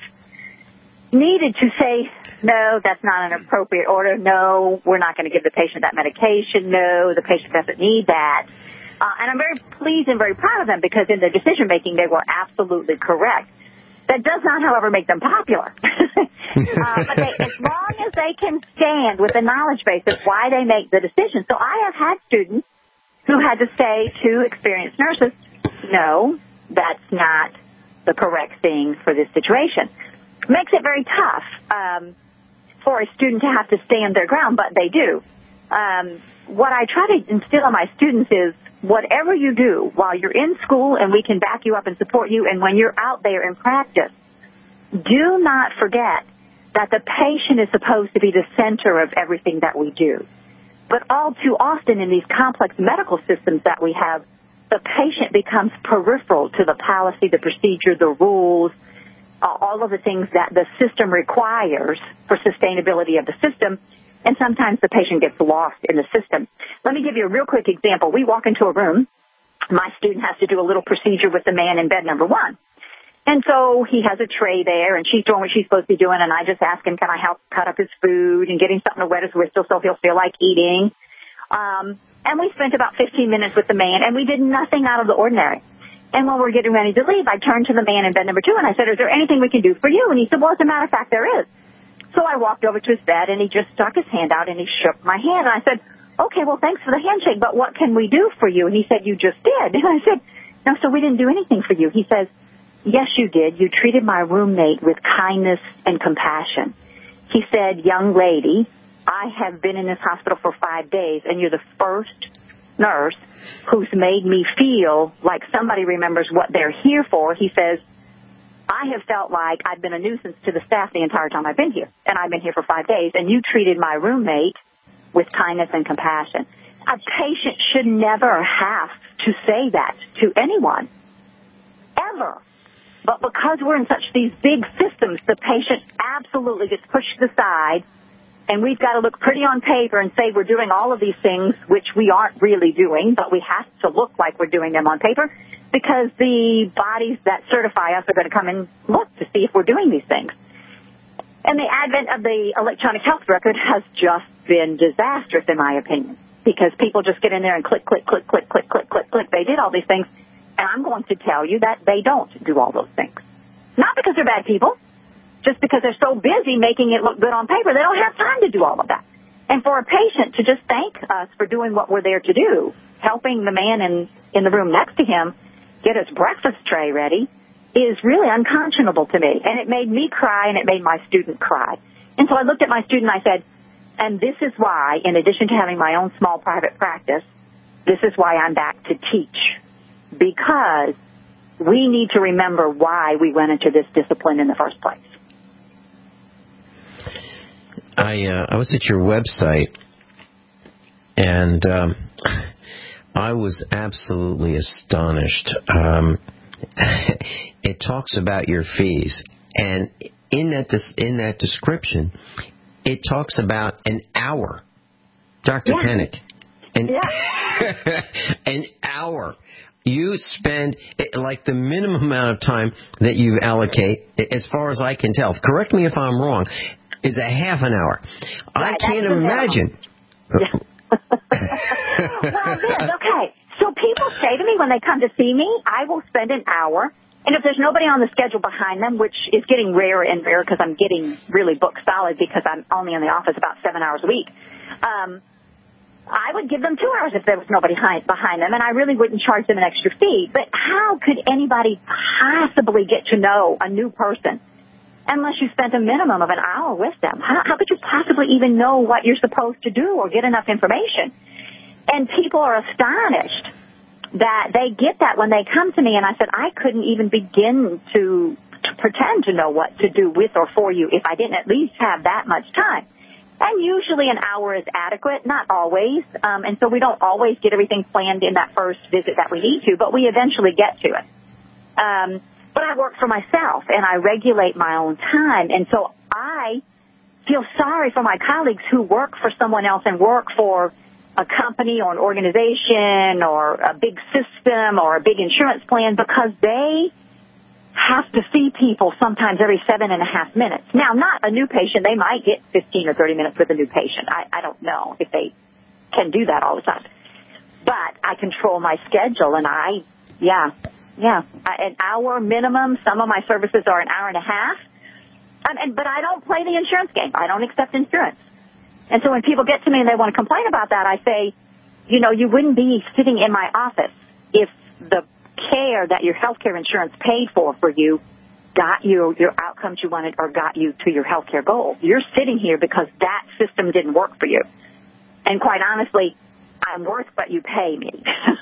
[SPEAKER 3] needed to say, no, that's not an appropriate order. No, we're not going to give the patient that medication. No, the patient doesn't need that. Uh, and I'm very pleased and very proud of them because in their decision making, they were absolutely correct. That does not, however, make them popular. uh, but they, as long as they can stand with the knowledge base of why they make the decision. So I have had students who had to say to experienced nurses, no, that's not the correct thing for this situation. Makes it very tough um, for a student to have to stand their ground, but they do. Um, what I try to instill in my students is whatever you do while you're in school, and we can back you up and support you, and when you're out there in practice, do not forget that the patient is supposed to be the center of everything that we do. But all too often in these complex medical systems that we have, the patient becomes peripheral to the policy, the procedure, the rules, Uh, all of the things that the system requires for sustainability of the system, and sometimes the patient gets lost in the system. Let me give you a real quick example. We walk into a room. My student has to do a little procedure with the man in bed number one. And so he has a tray there, and she's doing what she's supposed to be doing, and I just ask him, can I help cut up his food and get him something to wet his whistle so he'll feel like eating? Um, and we spent about fifteen minutes with the man, and we did nothing out of the ordinary. And when we're getting ready to leave, I turned to the man in bed number two, and I said, is there anything we can do for you? And he said, well, as a matter of fact, there is. So I walked over to his bed, and he just stuck his hand out, and he shook my hand. And I said, okay, well, thanks for the handshake, but what can we do for you? And he said, you just did. And I said, no, so we didn't do anything for you. He says, yes, you did. You treated my roommate with kindness and compassion. He said, young lady, I have been in this hospital for five days, and you're the first nurse who's made me feel like somebody remembers what they're here for. He says, I have felt like I've been a nuisance to the staff the entire time I've been here, and I've been here for five days, and you treated my roommate with kindness and compassion. A patient should never have to say that to anyone, ever. But because we're in such these big systems, the patient absolutely gets pushed to the side, and we've got to look pretty on paper and say we're doing all of these things, which we aren't really doing, but we have to look like we're doing them on paper because the bodies that certify us are going to come and look to see if we're doing these things. And the advent of the electronic health record has just been disastrous, in my opinion, because people just get in there and click, click, click, click, click, click, click, click. They did all these things, and I'm going to tell you that they don't do all those things. Not because they're bad people. Just because they're so busy making it look good on paper, they don't have time to do all of that. And for a patient to just thank us for doing what we're there to do, helping the man in, in the room next to him get his breakfast tray ready, is really unconscionable to me. And it made me cry, and it made my student cry. And so I looked at my student and I said, and this is why, in addition to having my own small private practice, this is why I'm back to teach. Because we need to remember why we went into this discipline in the first place.
[SPEAKER 2] I uh, I was at your website, and um, I was absolutely astonished. Um, it talks about your fees, and in that in that description, it talks about an hour, Doctor
[SPEAKER 3] Yeah.
[SPEAKER 2] Pennick, an,
[SPEAKER 3] yeah.
[SPEAKER 2] an hour. You spend like the minimum amount of time that you allocate, as far as I can tell. Correct me if I'm wrong. Is a half an hour.
[SPEAKER 3] Right,
[SPEAKER 2] I can't imagine.
[SPEAKER 3] Yeah. Well, this, okay. So people say to me when they come to see me, I will spend an hour, and if there's nobody on the schedule behind them, which is getting rarer and rarer because I'm getting really booked solid because I'm only in the office about seven hours a week, um, I would give them two hours if there was nobody behind them, and I really wouldn't charge them an extra fee. But how could anybody possibly get to know a new person unless you spent a minimum of an hour with them? How, how could you possibly even know what you're supposed to do or get enough information? And people are astonished that they get that when they come to me, and I said, I couldn't even begin to, to pretend to know what to do with or for you if I didn't at least have that much time. And usually an hour is adequate, not always, um, and so we don't always get everything planned in that first visit that we need to, but we eventually get to it. Um, but I work for myself, and I regulate my own time, and so I feel sorry for my colleagues who work for someone else and work for a company or an organization or a big system or a big insurance plan because they have to see people sometimes every seven and a half minutes. Now, not a new patient. They might get fifteen or thirty minutes with a new patient. I, I don't know if they can do that all the time. But I control my schedule, and I, yeah, yeah, I, an hour minimum. Some of my services are an hour and a half. Um, and, but I don't play the insurance game. I don't accept insurance. And so when people get to me and they want to complain about that, I say, you know, you wouldn't be sitting in my office if the care that your health care insurance paid for for you got you your outcomes you wanted or got you to your health care goals. You're sitting here because that system didn't work for you. And quite honestly, I'm worth what you pay me.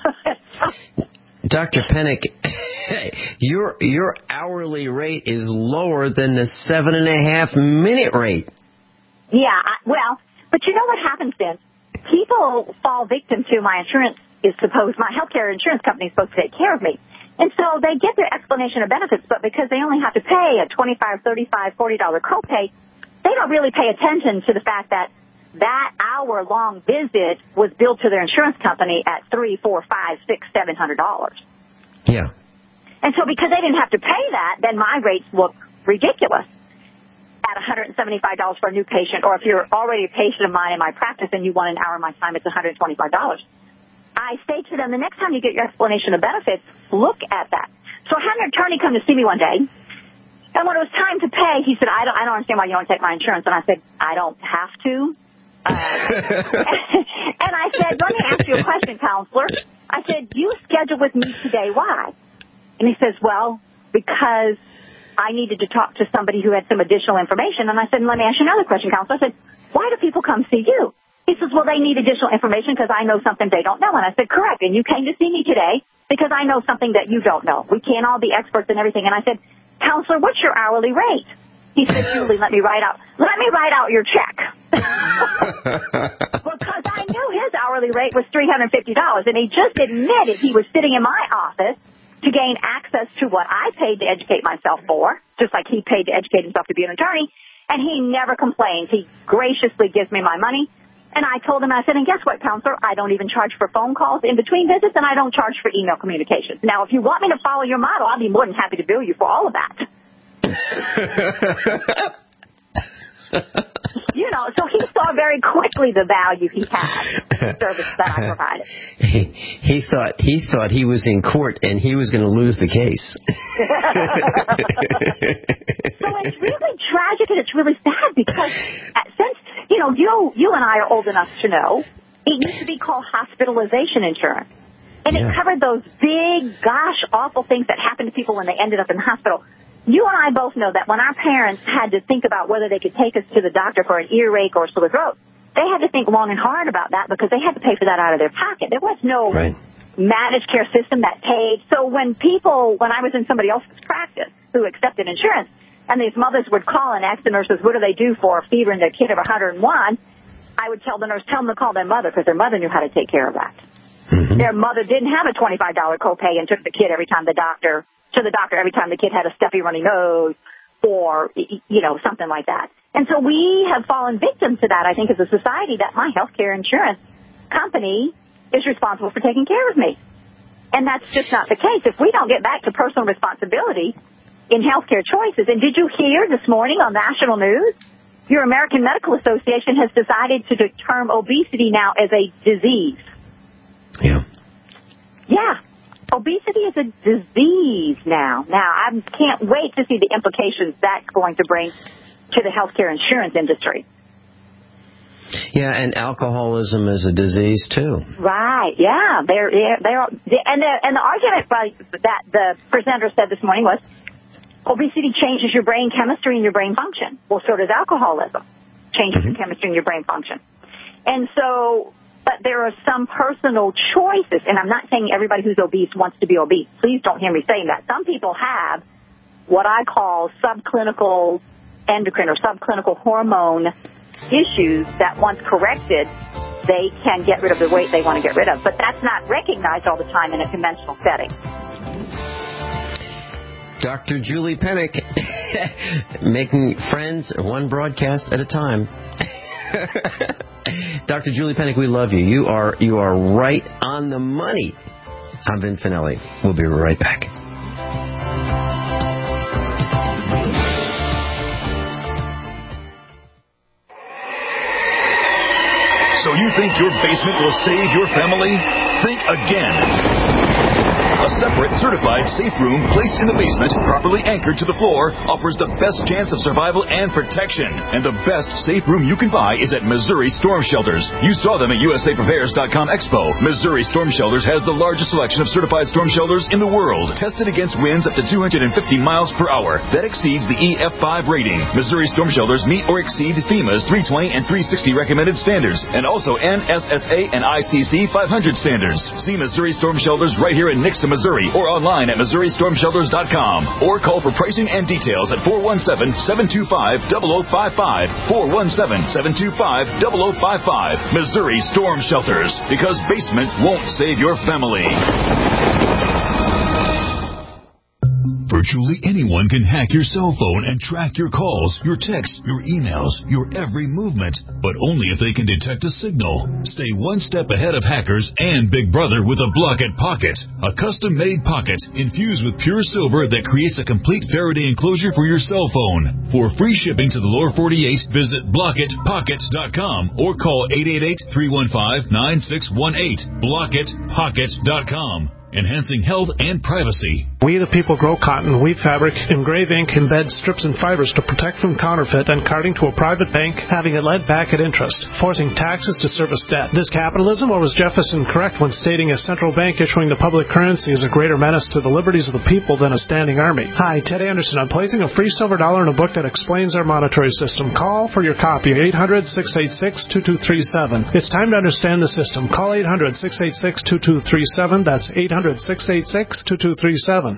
[SPEAKER 2] Doctor Pennick, your your hourly rate is lower than the seven and a half minute rate.
[SPEAKER 3] Yeah, I, well, but you know what happens then? People fall victim to my insurance is supposed, my healthcare insurance company is supposed to take care of me. And so they get their explanation of benefits, but because they only have to pay a twenty-five dollars, thirty-five dollars, forty dollars copay, they don't really pay attention to the fact that that hour-long visit was billed to their insurance company at three, four, five, six, seven hundred dollars.
[SPEAKER 2] Yeah.
[SPEAKER 3] And so because they didn't have to pay that, then my rates look ridiculous at one hundred seventy-five dollars for a new patient, or if you're already a patient of mine in my practice and you want an hour of my time, it's one hundred twenty-five dollars. I say to them, the next time you get your explanation of benefits, look at that. So I had an attorney come to see me one day, and when it was time to pay, he said, I don't, I don't understand why you don't take my insurance. And I said, I don't have to. Uh, and I said, let me ask you a question, counselor. I said, you scheduled with me today. Why? And he says, well, because I needed to talk to somebody who had some additional information. And I said, let me ask you another question, counselor. I said, why do people come see you? He says, well, they need additional information because I know something they don't know. And I said, correct. And you came to see me today because I know something that you don't know. We can't all be experts in everything. And I said, counselor, what's your hourly rate? He said, Julie, let me write out, let me write out your check. Because I knew his hourly rate was three hundred fifty dollars. And he just admitted he was sitting in my office to gain access to what I paid to educate myself for, just like he paid to educate himself to be an attorney. And he never complains. He graciously gives me my money. And I told him, I said, and guess what, counselor? I don't even charge for phone calls in between visits, and I don't charge for email communications. Now, if you want me to follow your model, I'll be more than happy to bill you for all of that. You know, so he saw very quickly the value he had in the service that I provided.
[SPEAKER 2] He, he thought he thought he was in court and he was going to lose the case.
[SPEAKER 3] So it's really tragic and it's really sad because since, you know, you, you and I are old enough to know, it used to be called hospitalization insurance. And yeah. It covered those big, gosh, awful things that happened to people when they ended up in the hospital. You and I both know that when our parents had to think about whether they could take us to the doctor for an earache or a sore throat, they had to think long and hard about that because they had to pay for that out of their pocket. There was no right. managed care system that paid. So when people, when I was in somebody else's practice who accepted insurance, and these mothers would call and ask the nurses, what do they do for a fever in their kid of one hundred one, I would tell the nurse, tell them to call their mother because their mother knew how to take care of that. Mm-hmm. Their mother didn't have a twenty-five dollars copay and took the kid every time the doctor, to the doctor every time the kid had a stuffy runny nose or, you know, something like that. And so we have fallen victim to that, I think, as a society, that my health care insurance company is responsible for taking care of me. And that's just not the case. If we don't get back to personal responsibility in healthcare choices, and did you hear this morning on national news, your American Medical Association has decided to term obesity now as a disease.
[SPEAKER 2] Yeah.
[SPEAKER 3] Yeah. Obesity is a disease now. Now, I can't wait to see the implications that's going to bring to the healthcare insurance industry.
[SPEAKER 2] Yeah, and alcoholism is a disease too.
[SPEAKER 3] Right. Yeah. There. There. And the and the argument by that the presenter said this morning was, obesity changes your brain chemistry and your brain function. Well, so does alcoholism. Changes mm-hmm. your chemistry and your brain function. And so, but there are some personal choices, and I'm not saying everybody who's obese wants to be obese. Please don't hear me saying that. Some people have what I call subclinical endocrine or subclinical hormone issues that once corrected, they can get rid of the weight they want to get rid of. But that's not recognized all the time in a conventional setting.
[SPEAKER 2] Doctor Julie Pennick, making friends one broadcast at a time. Doctor Julie Pennick, we love you. You are you are right on the money. I'm Vin Finelli. We'll be right back.
[SPEAKER 1] So you think your basement will save your family? Think again. A separate, certified safe room placed in the basement, properly anchored to the floor, offers the best chance of survival and protection. And the best safe room you can buy is at Missouri Storm Shelters. You saw them at U S A Prepares dot com Expo. Missouri Storm Shelters has the largest selection of certified storm shelters in the world, tested against winds up to two hundred fifty miles per hour. That exceeds the E F five rating. Missouri Storm Shelters meet or exceed FEMA's three twenty and three sixty recommended standards, and also N S S A and I C C five hundred standards. See Missouri Storm Shelters right here in Nixa, Missouri, or online at Missouri Storm Shelters dot com, or call for pricing and details at four one seven, seven two five, zero zero five five, four one seven, seven two five, zero zero five five. Missouri Storm Shelters, because basements won't save your family.
[SPEAKER 14] Virtually anyone can hack your cell phone and track your calls, your texts, your emails, your every movement, but only if they can detect a signal. Stay one step ahead of hackers and Big Brother with a Blockit Pocket, a custom-made pocket infused with pure silver that creates a complete Faraday enclosure for your cell phone. For free shipping to the lower forty-eight, visit blockit pocket dot com or call eight eight eight, three one five, nine six one eight. blockit pocket dot com. Enhancing health and privacy.
[SPEAKER 11] We the people grow cotton, weave fabric, engrave ink, embed strips and fibers to protect from counterfeit and carting to a private bank, having it led back at interest, forcing taxes to service debt. This capitalism, or was Jefferson correct when stating a central bank issuing the public currency is a greater menace to the liberties of the people than a standing army? Hi, Ted Anderson. I'm placing a free silver dollar in a book that explains our monetary system. Call for your copy, eight hundred, six eight six, two two three seven. It's time to understand the system. Call eight hundred, six eight six, two two three seven. That's eight hundred, six eight six, two two three seven.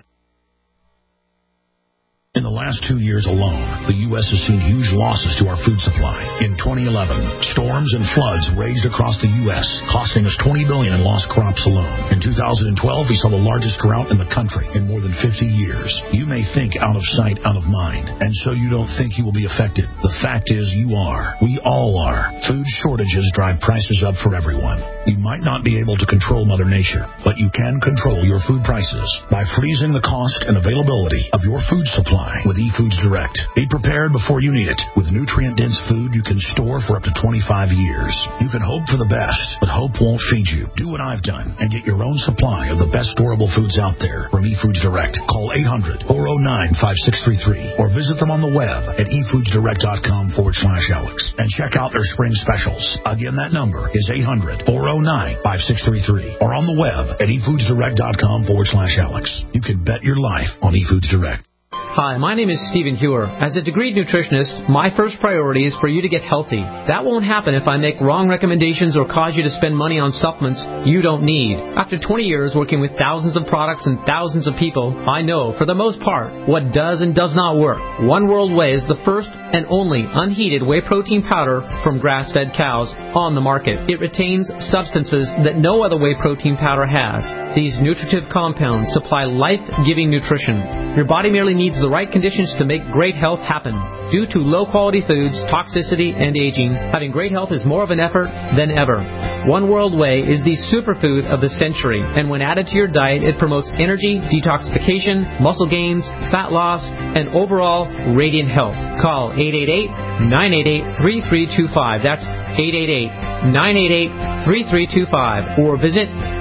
[SPEAKER 15] In the last two years alone, the U S has seen huge losses to our food supply. In twenty eleven, storms and floods raged across the U S, costing us twenty billion dollars in lost crops alone. In two thousand twelve, we saw the largest drought in the country in more than fifty years. You may think out of sight, out of mind, and so you don't think you will be affected. The fact is you are. We all are. Food shortages drive prices up for everyone. You might not be able to control Mother Nature, but you can control your food prices by freezing the cost and availability of your food supply with eFoods Direct. Be prepared before you need it. With nutrient-dense food you can store for up to twenty-five years. You can hope for the best, but hope won't feed you. Do what I've done and get your own supply of the best storable foods out there from eFoods Direct. Call eight hundred, four oh nine, five six three three or visit them on the web at efoodsdirect.com forward slash Alex and check out their spring specials. Again, that number is eight hundred, four oh nine, five six three three or on the web at efoodsdirect.com forward slash Alex. You can bet your life on eFoods Direct.
[SPEAKER 16] Hi, my name is Stephen Hewer. As a degreed nutritionist, my first priority is for you to get healthy. That won't happen if I make wrong recommendations or cause you to spend money on supplements you don't need. After twenty years working with thousands of products and thousands of people, I know, for the most part, what does and does not work. One World Whey is the first and only unheated whey protein powder from grass-fed cows on the market. It retains substances that no other whey protein powder has. These nutritive compounds supply life-giving nutrition. Your body merely needs the right conditions to make great health happen. Due to low-quality foods, toxicity, and aging, having great health is more of an effort than ever. One World Whey is the superfood of the century, and when added to your diet, it promotes energy, detoxification, muscle gains, fat loss, and overall radiant health. Call eight eight eight, nine eight eight, three three two five. That's eight eight eight, nine eight eight, three three two five. Or visit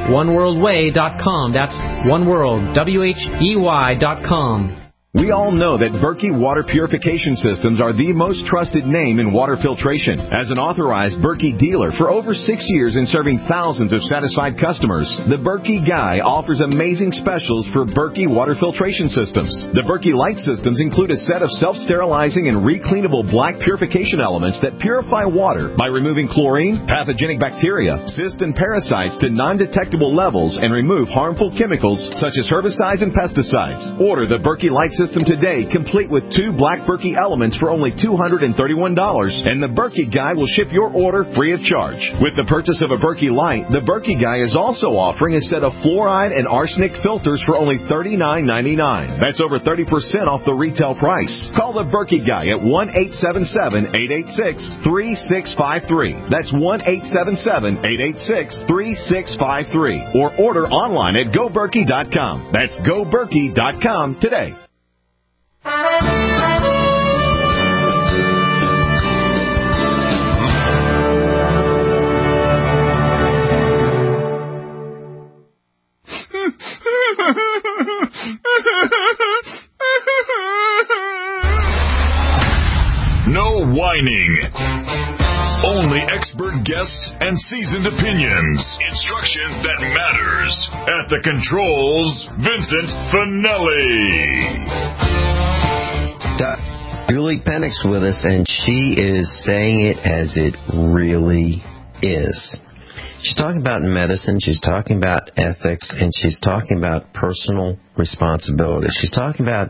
[SPEAKER 16] one world way dot com. That's oneworld, W H E Y dot com.
[SPEAKER 10] We all know that Berkey Water Purification Systems are the most trusted name in water filtration. As an authorized Berkey dealer for over six years and serving thousands of satisfied customers, the Berkey Guy offers amazing specials for Berkey Water Filtration Systems. The Berkey Light Systems include a set of self-sterilizing and recleanable black purification elements that purify water by removing chlorine, pathogenic bacteria, cysts, and parasites to non-detectable levels and remove harmful chemicals such as herbicides and pesticides. Order the Berkey Light System today, complete with two black Berkey elements for only two hundred thirty-one dollars, and the Berkey Guy will ship your order free of charge. With the purchase of a Berkey Light, the Berkey Guy is also offering a set of fluoride and arsenic filters for only thirty-nine ninety-nine. That's over thirty percent off the retail price. Call the Berkey Guy at one eight seven seven, eight eight six, three six five three. That's one eight seven seven, eight eight six, three six five three. Or order online at go berkey dot com. That's go berkey dot com today.
[SPEAKER 1] No whining. Only expert guests and seasoned opinions. Instruction that matters. At the controls, Vincent Finelli.
[SPEAKER 2] Julie Pennick's with us, and she is saying it as it really is. She's talking about medicine, she's talking about ethics, and she's talking about personal responsibility. She's talking about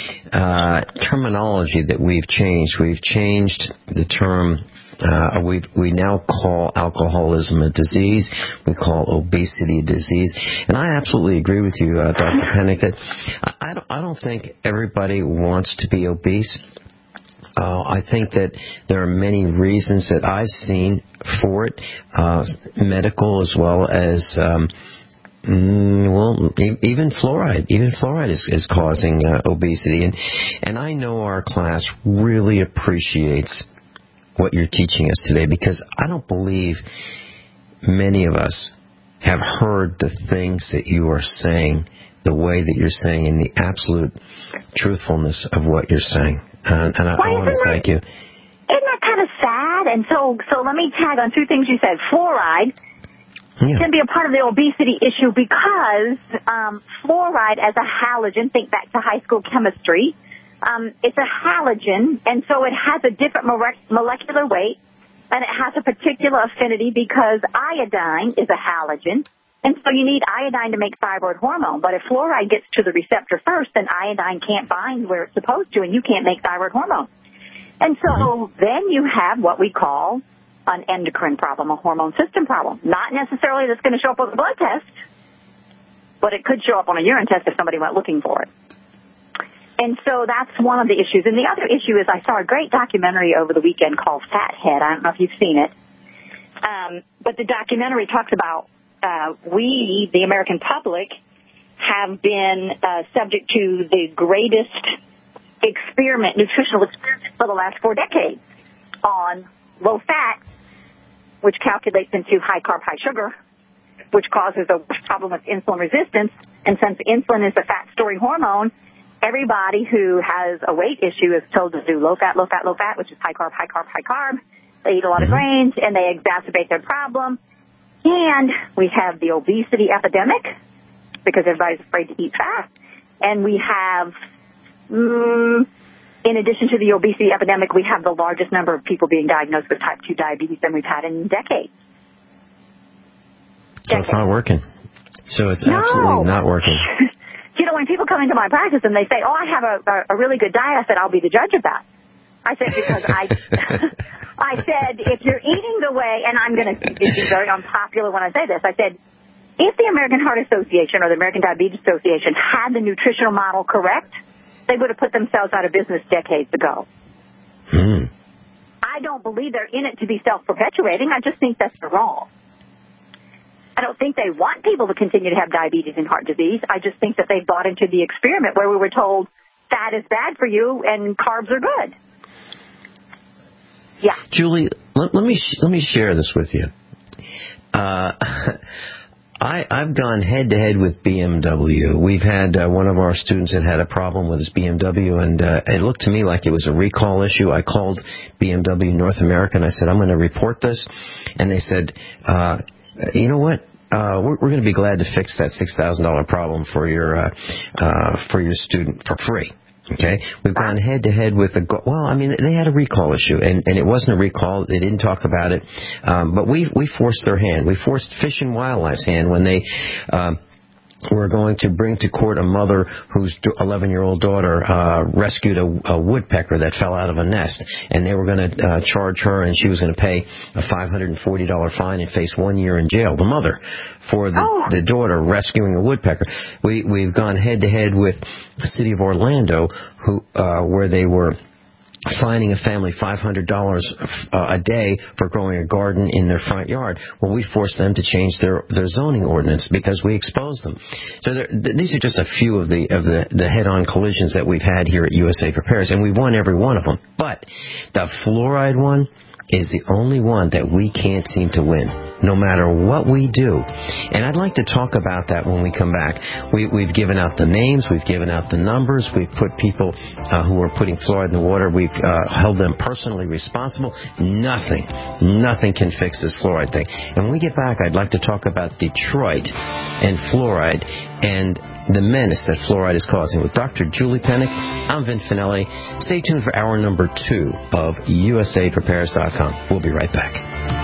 [SPEAKER 2] uh, terminology that we've changed. We've changed the term. Uh, we we now call alcoholism a disease. We call obesity a disease. And I absolutely agree with you, uh, Doctor Pennick, that I don't, I don't think everybody wants to be obese. Uh, I think that there are many reasons that I've seen for it, uh, medical as well as, um, mm, well, e- even fluoride. Even fluoride is, is causing uh, obesity. And, and I know our class really appreciates what you're teaching us today, because I don't believe many of us have heard the things that you are saying the way that you're saying, in the absolute truthfulness of what you're saying. Uh, and I, I want to thank you.
[SPEAKER 3] Isn't that kind of sad? And so, so let me tag on two things you said. Fluoride yeah. can be a part of the obesity issue because um, fluoride as a halogen, think back to high school chemistry, um, it's a halogen, and so it has a different molecular weight, and it has a particular affinity because iodine is a halogen. And so you need iodine to make thyroid hormone. But if fluoride gets to the receptor first, then iodine can't bind where it's supposed to, and you can't make thyroid hormone. And so then you have what we call an endocrine problem, a hormone system problem. Not necessarily that's going to show up on a blood test, but it could show up on a urine test if somebody went looking for it. And so that's one of the issues. And the other issue is I saw a great documentary over the weekend called Fathead. I don't know if you've seen it. Um, but the documentary talks about Uh, we, the American public, have been uh, subject to the greatest experiment, nutritional experiment for the last four decades on low fat, which calculates into high carb, high sugar, which causes a problem with insulin resistance. And since insulin is a fat storing hormone, everybody who has a weight issue is told to do low fat, low fat, low fat, which is high carb, high carb, high carb. They eat a lot of grains, and they exacerbate their problem. And we have the obesity epidemic because everybody's afraid to eat fat. And we have, mm, in addition to the obesity epidemic, we have the largest number of people being diagnosed with type two diabetes than we've had in decades.
[SPEAKER 2] So it's not working. So it's
[SPEAKER 3] no.
[SPEAKER 2] absolutely not working.
[SPEAKER 3] You know, when people come into my practice and they say, oh, I have a, a, a really good diet, I said, I'll be the judge of that. I said, because I, I said, if you're eating the way, and I'm going to be very unpopular when I say this, I said, if the American Heart Association or the American Diabetes Association had the nutritional model correct, they would have put themselves out of business decades ago.
[SPEAKER 2] Mm.
[SPEAKER 3] I don't believe they're in it to be self-perpetuating. I just think that's wrong. I don't think they want people to continue to have diabetes and heart disease. I just think that they bought into the experiment where we were told fat is bad for you and carbs are good. Yeah.
[SPEAKER 2] Julie, let, let me let me share this with you. Uh, I, I've gone head-to-head with B M W. We've had uh, one of our students that had a problem with his B M W, and uh, it looked to me like it was a recall issue. I called B M W North America, and I said, I'm going to report this. And they said, uh, you know what? Uh, we're, we're going to be glad to fix that six thousand dollars problem for your uh, uh, for your student for free. Okay, we've gone head to head with a well. I mean, they had a recall issue, and, and it wasn't a recall. They didn't talk about it, um, but we we forced their hand. We forced Fish and Wildlife's hand when they. Um, We're going to bring to court a mother whose eleven-year-old daughter uh, rescued a, a woodpecker that fell out of a nest, and they were going to uh, charge her, and she was going to pay a five hundred forty dollars fine and face one year in jail. The mother for the, oh. the daughter rescuing a woodpecker. We we've gone head to head with the city of Orlando, who uh, where they were fining a family five hundred dollars uh, a day for growing a garden in their front yard. Well, we forced them to change their, their zoning ordinance because we exposed them. So there, th- these are just a few of the of the, the head-on collisions that we've had here at U S A Prepares, and we've won every one of them. But the fluoride one is the only one that we can't seem to win, no matter what we do. And I'd like to talk about that when we come back. We, we've given out the names, we've given out the numbers, we've put people uh, who are putting fluoride in the water, we've uh, held them personally responsible. Nothing, nothing can fix this fluoride thing. And when we get back, I'd like to talk about Detroit and fluoride and the menace that fluoride is causing. With Doctor Julie Pennick, I'm Vin Finelli. Stay tuned for hour number two of U S A Prepares dot com. We'll be right back.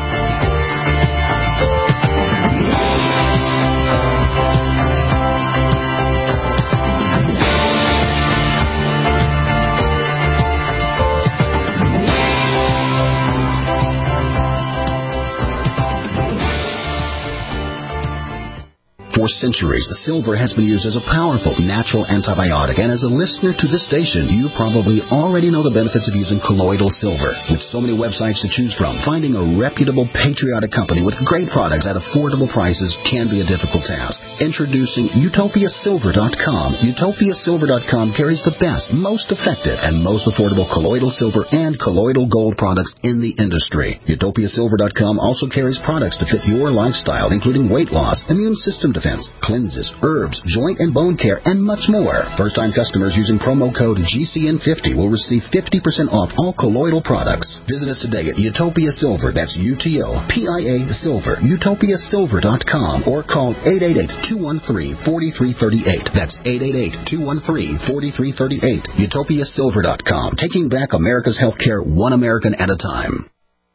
[SPEAKER 17] For centuries, silver has been used as a powerful natural antibiotic, and as a listener to this station, you probably already know the benefits of using colloidal silver. With so many websites to choose from, finding a reputable, patriotic company with great products at affordable prices can be a difficult task. Introducing Utopia Silver dot com. Utopia Silver dot com carries the best, most effective, and most affordable colloidal silver and colloidal gold products in the industry. Utopia Silver dot com also carries products to fit your lifestyle, including weight loss, immune system defense, cleanses, herbs, joint and bone care, and much more. First-time customers using promo code G C N fifty will receive fifty percent off all colloidal products. Visit us today at Utopia Silver. That's U T O P I A Silver. Utopia Silver dot com or call eight eight eight, two one three, four three three eight. That's eight eight eight, two one three, four three three eight. Utopia Silver dot com. Taking back America's healthcare one American at a time.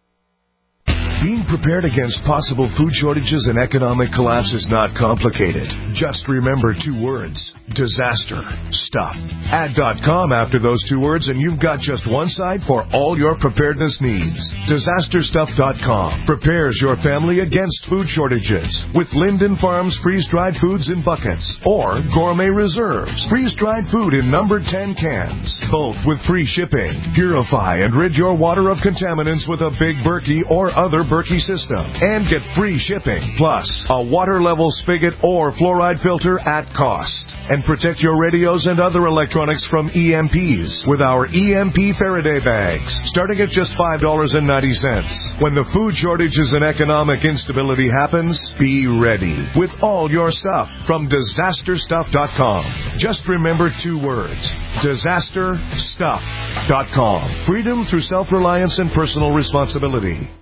[SPEAKER 18] Being prepared against possible food shortages and economic collapse is not complicated. Just remember two words: disaster stuff. Add .com after those two words and you've got just one site for all your preparedness needs. disaster stuff dot com prepares your family against food shortages with Linden Farms freeze-dried foods in buckets or Gourmet Reserves freeze-dried food in number ten cans, both with free shipping. Purify and rid your water of contaminants with a Big Berkey or other Berkey system and get free shipping, plus a water level spigot or fluoride filter at cost. And protect your radios and other electronics from E M Ps with our E M P Faraday bags, starting at just five dollars and ninety cents. When the food shortages and economic instability happens, be ready with all your stuff from disaster stuff dot com. Just remember two words: disaster stuff dot com. Freedom through self-reliance and personal responsibility.